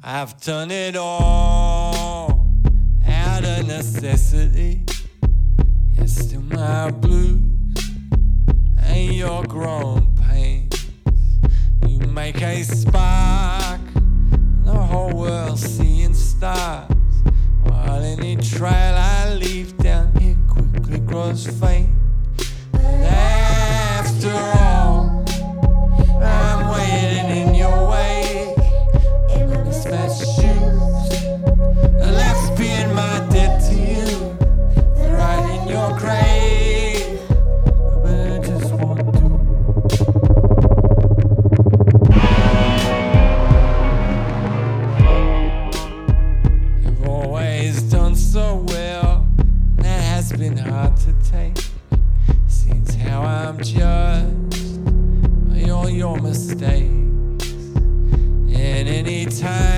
I've done it all out of necessity. You're still my blues and your grown pains. You make a spark, the whole world seeing stars, while any trail I leave down here quickly grows faint. But after all, I'm waiting in your wake in my mismatched shoes. Left being my debt to you, right in your grave. But I just want to. You've always done so well, that has been hard to take. Since how I'm judged by all your mistakes, and any time